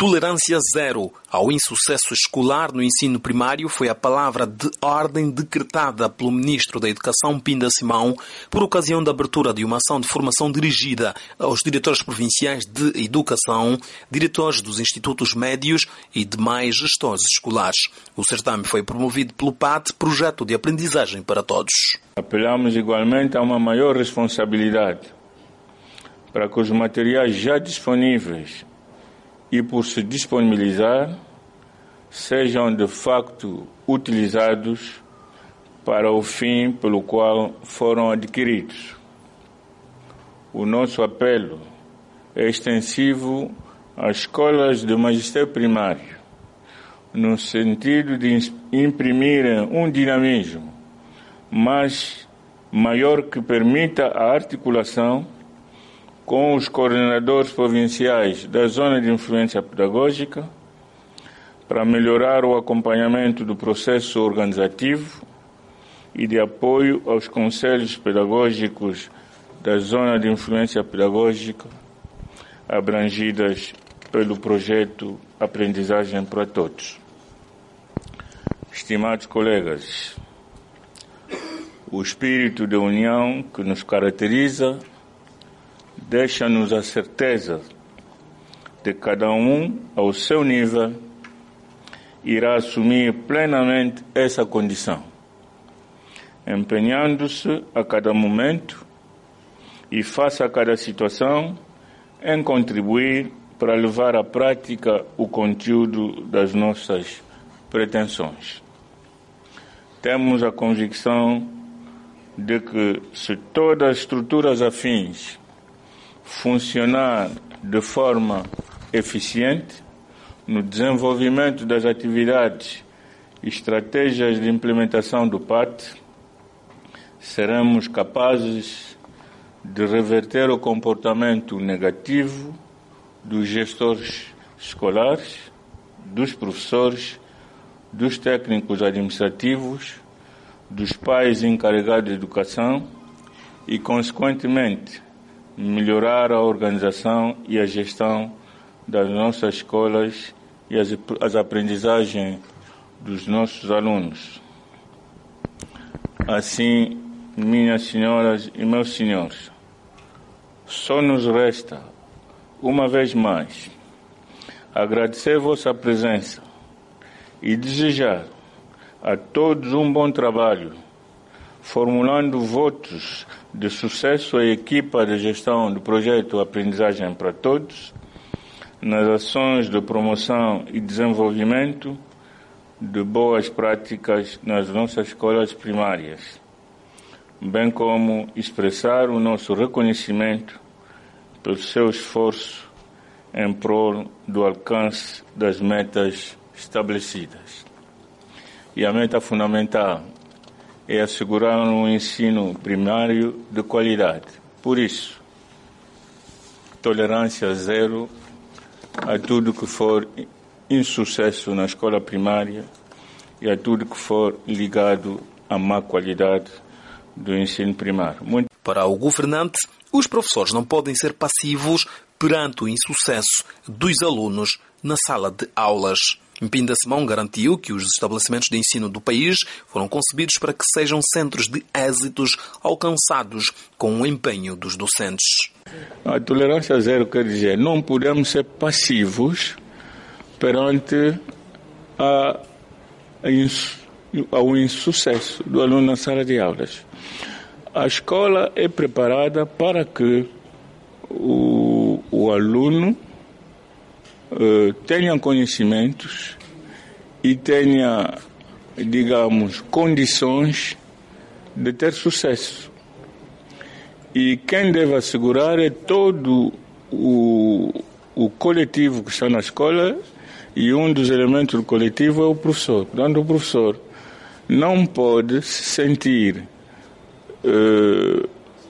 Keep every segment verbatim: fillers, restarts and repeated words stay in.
Tolerância zero ao insucesso escolar no ensino primário foi a palavra de ordem decretada pelo Ministro da Educação, Pinda Simão, por ocasião da abertura de uma ação de formação dirigida aos diretores provinciais de educação, diretores dos institutos médios e demais gestores escolares. O certame foi promovido pelo P A T, Projeto de Aprendizagem para Todos. Apelamos igualmente a uma maior responsabilidade para que os materiais já disponíveis e por se disponibilizar, sejam de facto utilizados para o fim pelo qual foram adquiridos. O nosso apelo é extensivo às escolas de magistério primário, no sentido de imprimir um dinamismo, mas maior que permita a articulação com os coordenadores provinciais da zona de influência pedagógica para melhorar o acompanhamento do processo organizativo e de apoio aos conselhos pedagógicos da zona de influência pedagógica abrangidas pelo projeto Aprendizagem para Todos. Estimados colegas, o espírito de união que nos caracteriza deixa-nos a certeza de que cada um, ao seu nível, irá assumir plenamente essa condição, empenhando-se a cada momento e face a cada situação em contribuir para levar à prática o conteúdo das nossas pretensões. Temos a convicção de que, se todas as estruturas afins funcionar de forma eficiente no desenvolvimento das atividades e estratégias de implementação do P A T, seremos capazes de reverter o comportamento negativo dos gestores escolares, dos professores, dos técnicos administrativos, dos pais encarregados de educação e, consequentemente, melhorar a organização e a gestão das nossas escolas e as, as aprendizagens dos nossos alunos. Assim, minhas senhoras e meus senhores, só nos resta, uma vez mais, agradecer vossa presença e desejar a todos um bom trabalho, formulando votos de sucesso à equipa de gestão do projeto Aprendizagem para Todos, nas ações de promoção e desenvolvimento de boas práticas nas nossas escolas primárias, bem como expressar o nosso reconhecimento pelo seu esforço em prol do alcance das metas estabelecidas. E a meta fundamental é assegurar um ensino primário de qualidade. Por isso, tolerância zero a tudo que for insucesso na escola primária e a tudo que for ligado à má qualidade do ensino primário. Muito... Para o governante, os professores não podem ser passivos perante o insucesso dos alunos na sala de aulas. Pinda Simão garantiu que os estabelecimentos de ensino do país foram concebidos para que sejam centros de êxitos alcançados com o empenho dos docentes. A tolerância zero quer dizer, não podemos ser passivos perante a, a ins, ao insucesso do aluno na sala de aulas. A escola é preparada para que o, o aluno Uh, tenha conhecimentos e tenha, digamos, condições de ter sucesso. E quem deve assegurar é todo o, o coletivo que está na escola, e um dos elementos do coletivo é o professor. Portanto, o professor não pode se sentir, uh,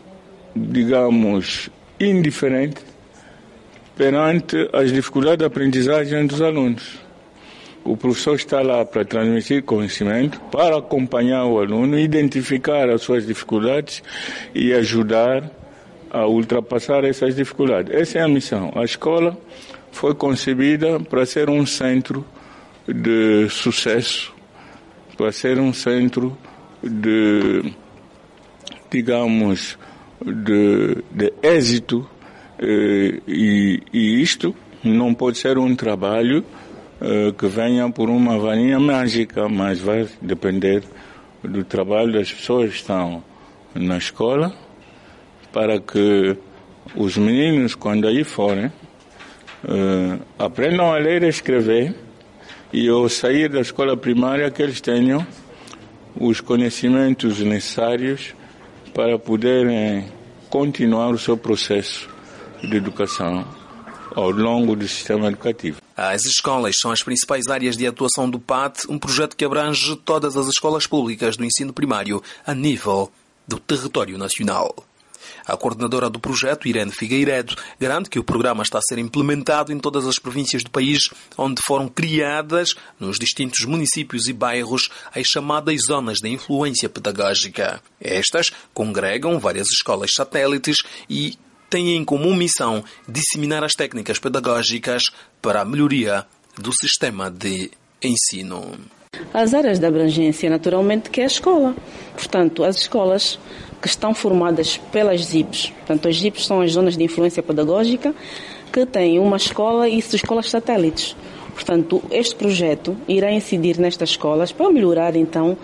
digamos, indiferente perante as dificuldades de aprendizagem dos alunos. O professor está lá para transmitir conhecimento, para acompanhar o aluno, identificar as suas dificuldades e ajudar a ultrapassar essas dificuldades. Essa é a missão. A escola foi concebida para ser um centro de sucesso, para ser um centro de, digamos, de, de êxito, e, e isto não pode ser um trabalho que venha por uma varinha mágica, mas vai depender do trabalho das pessoas que estão na escola, para que os meninos, quando aí forem, aprendam a ler e escrever, e ao sair da escola primária que eles tenham os conhecimentos necessários para poderem continuar o seu processo de educação ao longo do sistema educativo. As escolas são as principais áreas de atuação do P A T, um projeto que abrange todas as escolas públicas do ensino primário a nível do território nacional. A coordenadora do projeto, Irene Figueiredo, garante que o programa está a ser implementado em todas as províncias do país, onde foram criadas, nos distintos municípios e bairros, as chamadas zonas de influência pedagógica. Estas congregam várias escolas satélites e têm em comum missão disseminar as técnicas pedagógicas para a melhoria do sistema de ensino. As áreas de abrangência, naturalmente, que é a escola. Portanto, as escolas que estão formadas pelas Z I Ps. Portanto, as Z I Ps são as zonas de influência pedagógica que têm uma escola e escolas satélites. Portanto, este projeto irá incidir nestas escolas para melhorar, então,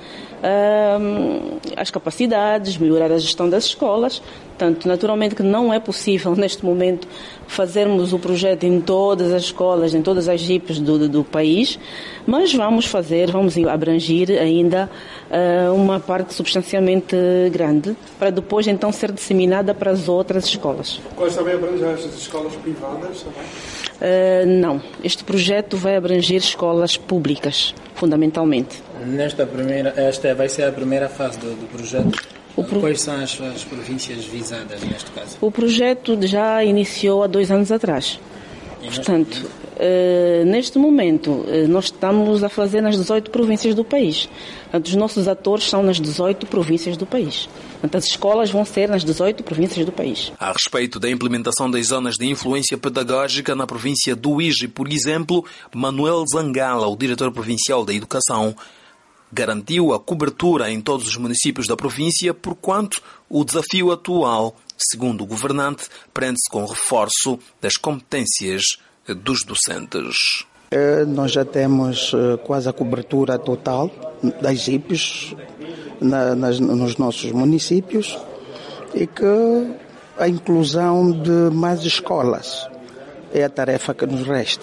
as capacidades, melhorar a gestão das escolas. Portanto, naturalmente que não é possível, neste momento, fazermos o projeto em todas as escolas, em todas as Z I Ps do, do país, mas vamos fazer, vamos abranger ainda uh, uma parte substancialmente grande, para depois, então, ser disseminada para as outras escolas. Quais também abranger as escolas privadas? Uh, não. Este projeto vai abranger escolas públicas, fundamentalmente. Nesta primeira, esta vai ser a primeira fase do, do projeto. Pro... Quais são as, as províncias visadas neste caso? O projeto já iniciou há dois anos atrás. E Portanto, uh, neste momento, uh, nós estamos a fazer nas dezoito províncias do país. Portanto, os nossos atores são nas dezoito províncias do país. Portanto, as escolas vão ser nas dezoito províncias do país. A respeito da implementação das zonas de influência pedagógica na província do Uíge, por exemplo, Manuel Zangala, o diretor provincial da Educação, garantiu a cobertura em todos os municípios da província, porquanto o desafio atual, segundo o governante, prende-se com o reforço das competências dos docentes. Nós já temos quase a cobertura total das Z I Ps na, nas, nos nossos municípios, e que a inclusão de mais escolas é a tarefa que nos resta.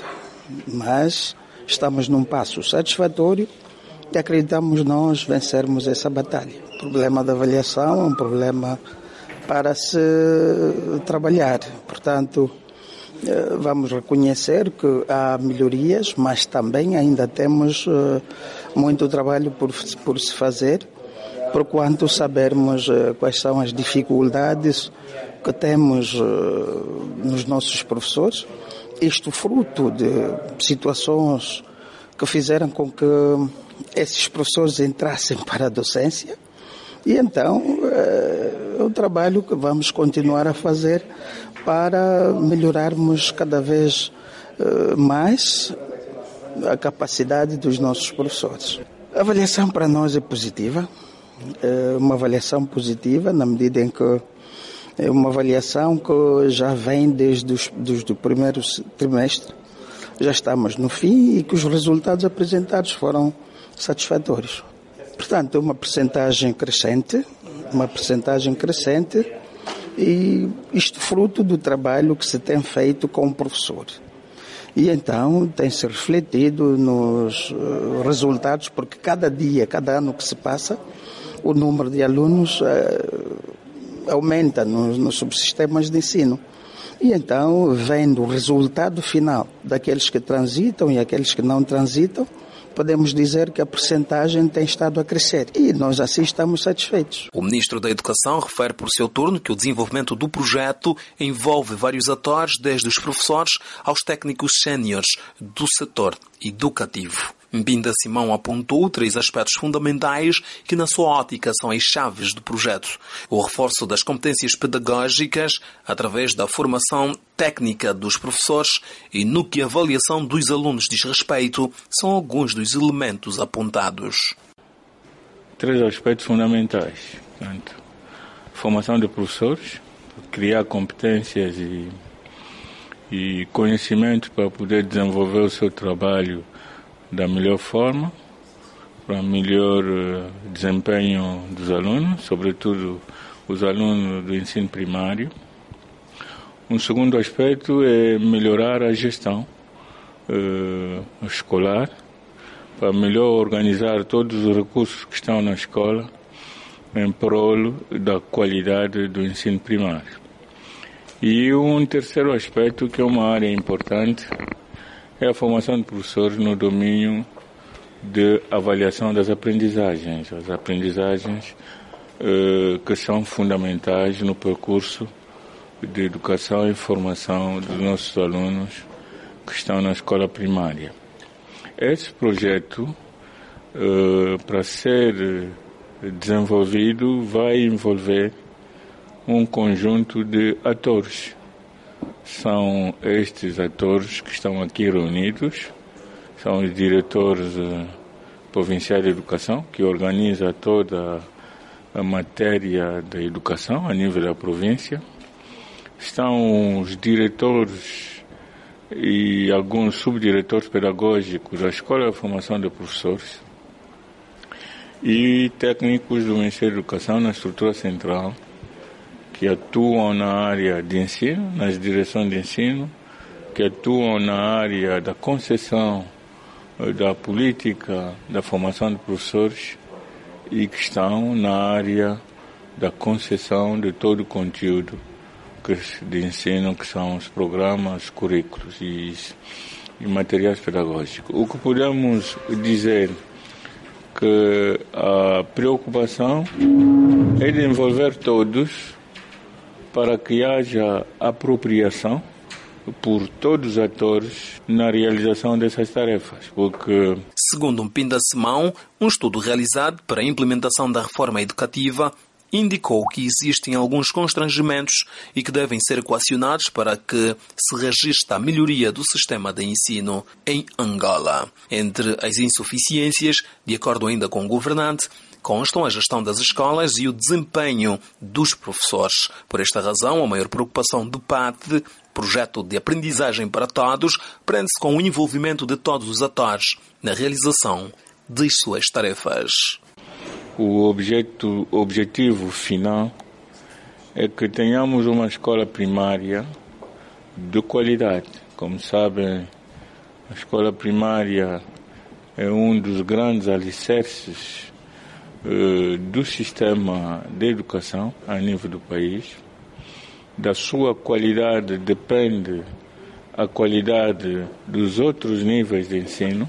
Mas estamos num passo satisfatório e acreditamos nós vencermos essa batalha. O problema da avaliação é um problema para se trabalhar. Portanto, vamos reconhecer que há melhorias, mas também ainda temos muito trabalho por, por se fazer, porquanto sabermos quais são as dificuldades que temos nos nossos professores. Isto fruto de situações que fizeram com que esses professores entrassem para a docência, e então é o trabalho que vamos continuar a fazer para melhorarmos cada vez mais a capacidade dos nossos professores. A avaliação para nós é positiva, é uma avaliação positiva na medida em que é uma avaliação que já vem desde os desde o primeiro trimestre, já estamos no fim, e que os resultados apresentados foram satisfatórios. Portanto, é uma percentagem crescente, uma percentagem crescente, e isto fruto do trabalho que se tem feito com o professor. E então tem-se refletido nos resultados, porque cada dia, cada ano que se passa, o número de alunos uh, aumenta nos, nos subsistemas de ensino. E então, vendo o resultado final daqueles que transitam e aqueles que não transitam, podemos dizer que a percentagem tem estado a crescer, e nós assim estamos satisfeitos. O Ministro da Educação refere por seu turno que o desenvolvimento do projeto envolve vários atores, desde os professores aos técnicos séniores do setor educativo. Mpinda Simão apontou três aspectos fundamentais que, na sua ótica, são as chaves do projeto. O reforço das competências pedagógicas através da formação técnica dos professores e no que a avaliação dos alunos diz respeito são alguns dos elementos apontados. Três aspectos fundamentais. Portanto, formação de professores, criar competências e, e conhecimento para poder desenvolver o seu trabalho da melhor forma, para melhor desempenho dos alunos, sobretudo os alunos do ensino primário. Um segundo aspecto é melhorar a gestão uh, escolar, para melhor organizar todos os recursos que estão na escola em prol da qualidade do ensino primário. E um terceiro aspecto, que é uma área importante, é a formação de professores no domínio de avaliação das aprendizagens, as aprendizagens uh, que são fundamentais no percurso de educação e formação dos nossos alunos que estão na escola primária. Esse projeto, uh, para ser desenvolvido, vai envolver um conjunto de atores. São estes atores que estão aqui reunidos, são os diretores uh, provinciais de educação, que organiza toda a matéria da educação a nível da província. Estão os diretores e alguns subdiretores pedagógicos da Escola de Formação de Professores e técnicos do Ministério da Educação na estrutura central, que atuam na área de ensino, nas direções de ensino, que atuam na área da concessão da política da formação de professores e que estão na área da concessão de todo o conteúdo de ensino, que são os programas, currículos e, e materiais pedagógicos. O que podemos dizer que a preocupação é de envolver todos para que haja apropriação por todos os atores na realização dessas tarefas, porque... Segundo Mpinda Simão, um estudo realizado para a implementação da reforma educativa indicou que existem alguns constrangimentos e que devem ser equacionados para que se registre a melhoria do sistema de ensino em Angola. Entre as insuficiências, de acordo ainda com o governante, constam a gestão das escolas e o desempenho dos professores. Por esta razão, a maior preocupação do P A T, Projeto de Aprendizagem para Todos, prende-se com o envolvimento de todos os atores na realização das suas tarefas. O objeto, objetivo final é que tenhamos uma escola primária de qualidade. Como sabem, a escola primária é um dos grandes alicerces eh, do sistema de educação a nível do país. Da sua qualidade depende a qualidade dos outros níveis de ensino.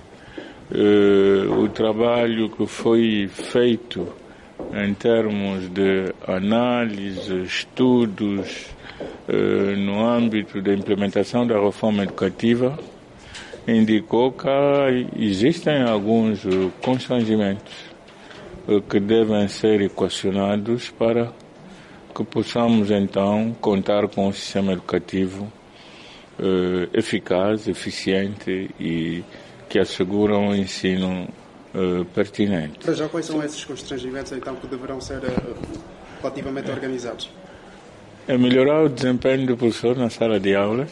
Uh, o trabalho que foi feito em termos de análise, estudos uh, no âmbito da implementação da reforma educativa indicou que existem alguns constrangimentos uh, que devem ser equacionados para que possamos então contar com um sistema educativo uh, eficaz, eficiente e que asseguram um ensino uh, pertinente. Para já, quais são esses constrangimentos então que deverão ser uh, relativamente organizados? É melhorar o desempenho do professor na sala de aulas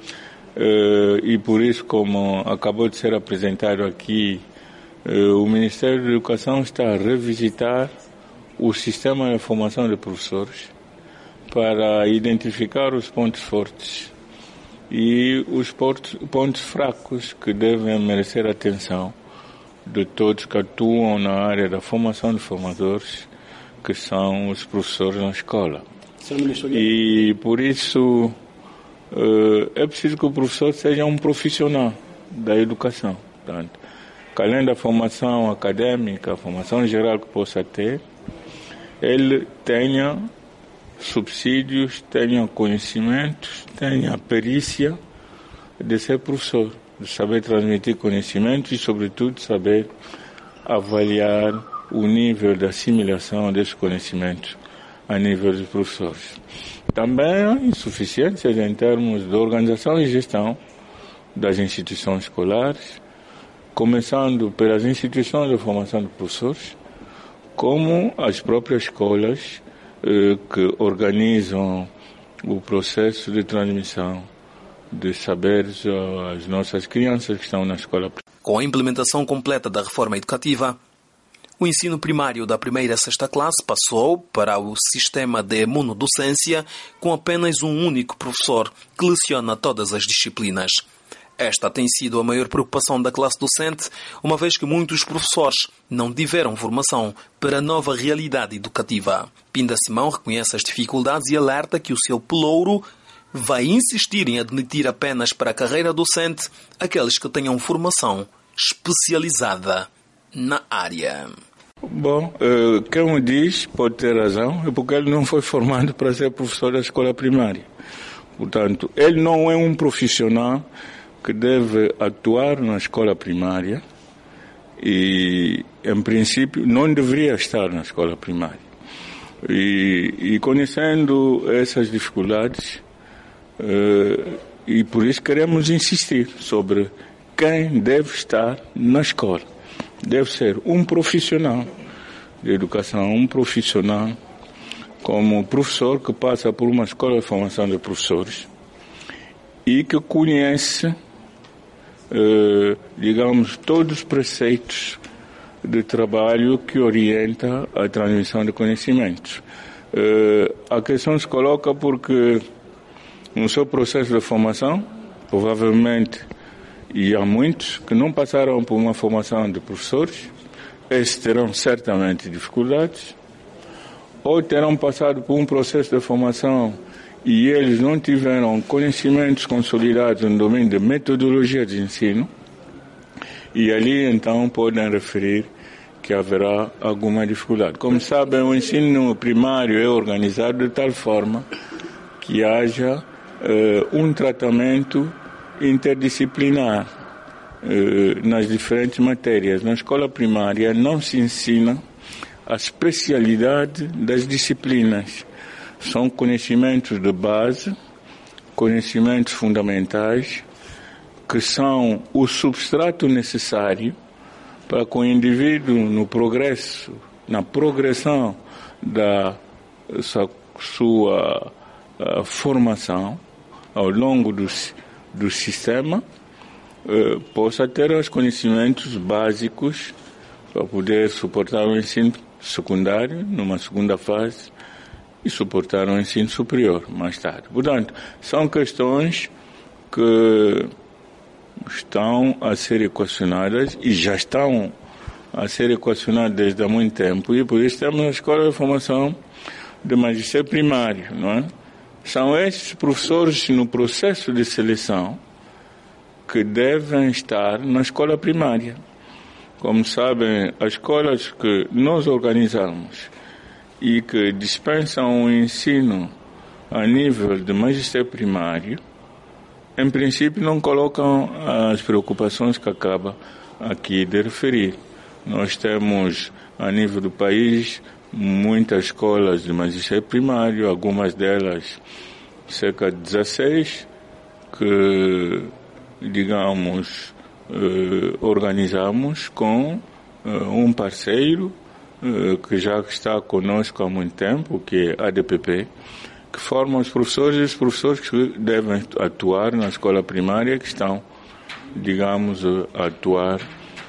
uh, e por isso, como acabou de ser apresentado aqui, uh, o Ministério da Educação está a revisitar o sistema de formação de professores para identificar os pontos fortes e os pontos fracos que devem merecer atenção de todos que atuam na área da formação de formadores, que são os professores na escola. E por isso é preciso que o professor seja um profissional da educação. Portanto, que além da formação acadêmica, a formação geral que possa ter, ele tenha subsídios, tenha conhecimentos, tenha perícia de ser professor. de saber transmitir conhecimento e, sobretudo, saber avaliar o nível de assimilação desses conhecimentos a nível dos professores. Também há insuficiências em termos de organização e gestão das instituições escolares, começando pelas instituições de formação de professores, como as próprias escolas eh, que organizam o processo de transmissão de saberes às nossas crianças que estão na escola. Com a implementação completa da reforma educativa, o ensino primário da primeira a sexta classe passou para o sistema de monodocência com apenas um único professor que leciona todas as disciplinas. Esta tem sido a maior preocupação da classe docente, uma vez que muitos professores não tiveram formação para a nova realidade educativa. Pinda Simão reconhece as dificuldades e alerta que o seu pelouro vai insistir em admitir apenas para a carreira docente aqueles que tenham formação especializada na área. Bom, quem me diz pode ter razão, é porque ele não foi formado para ser professor da escola primária. Portanto, ele não é um profissional que deve atuar na escola primária e, em princípio, não deveria estar na escola primária. E, e conhecendo essas dificuldades, uh, e por isso queremos insistir sobre quem deve estar na escola. Deve ser um profissional de educação, um profissional como professor que passa por uma escola de formação de professores e que conhece Uh, digamos, todos os preceitos de trabalho que orienta a transmissão de conhecimentos. Uh, a questão se coloca porque no seu processo de formação, provavelmente, e há muitos que não passaram por uma formação de professores, esses terão certamente dificuldades, ou terão passado por um processo de formação e eles não tiveram conhecimentos consolidados no domínio de metodologia de ensino, e ali então podem referir que haverá alguma dificuldade. Como sabem, o ensino primário é organizado de tal forma que haja uh, um tratamento interdisciplinar uh, nas diferentes matérias. Na escola primária não se ensina a especialidade das disciplinas. São conhecimentos de base, conhecimentos fundamentais, que são o substrato necessário para que o indivíduo, no progresso, na progressão da sua, sua uh, formação ao longo do, do sistema, uh, possa ter os conhecimentos básicos para poder suportar o ensino secundário numa segunda fase e suportar o ensino superior mais tarde. Portanto, são questões que estão a ser equacionadas e já estão a ser equacionadas desde há muito tempo, e por isso temos a Escola de Formação de Magistério Primário, não é? São esses professores no processo de seleção que devem estar na escola primária. Como sabem, as escolas que nós organizamos e que dispensam o ensino a nível de magistério primário, em princípio não colocam as preocupações que acaba aqui de referir. Nós temos, a nível do país, muitas escolas de magistério primário, algumas delas, cerca de dezesseis, que, digamos, eh, organizamos com eh, um parceiro que já está conosco há muito tempo, que é a D P P, que forma os professores e os professores que devem atuar na escola primária, que estão, digamos, a atuar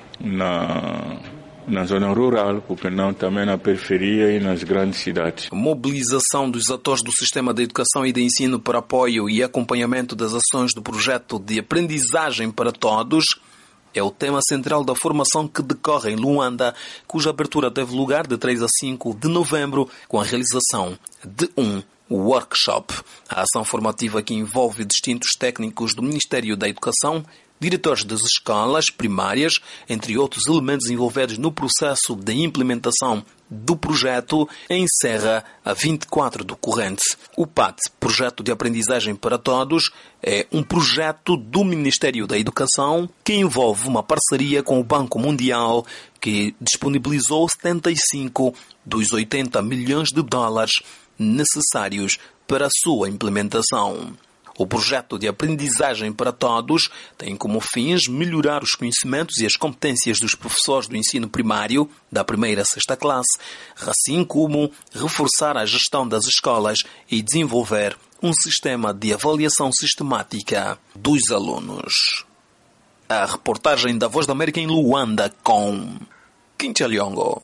na, na zona rural, porque não também na periferia e nas grandes cidades. Mobilização dos atores do sistema de educação e de ensino para apoio e acompanhamento das ações do projeto de aprendizagem para todos é o tema central da formação que decorre em Luanda, cuja abertura teve lugar de três a cinco de novembro, com a realização de um workshop. A ação formativa que envolve distintos técnicos do Ministério da Educação, diretores das escolas primárias, entre outros elementos envolvidos no processo de implementação do projeto encerra a vinte e quatro do corrente. O P A T, Projeto de Aprendizagem para Todos, é um projeto do Ministério da Educação que envolve uma parceria com o Banco Mundial, que disponibilizou setenta e cinco dos oitenta milhões de dólares necessários para a sua implementação. O projeto de aprendizagem para todos tem como fins melhorar os conhecimentos e as competências dos professores do ensino primário, da primeira à sexta classe, assim como reforçar a gestão das escolas e desenvolver um sistema de avaliação sistemática dos alunos. A reportagem da Voz da América em Luanda com Quincha Liongo.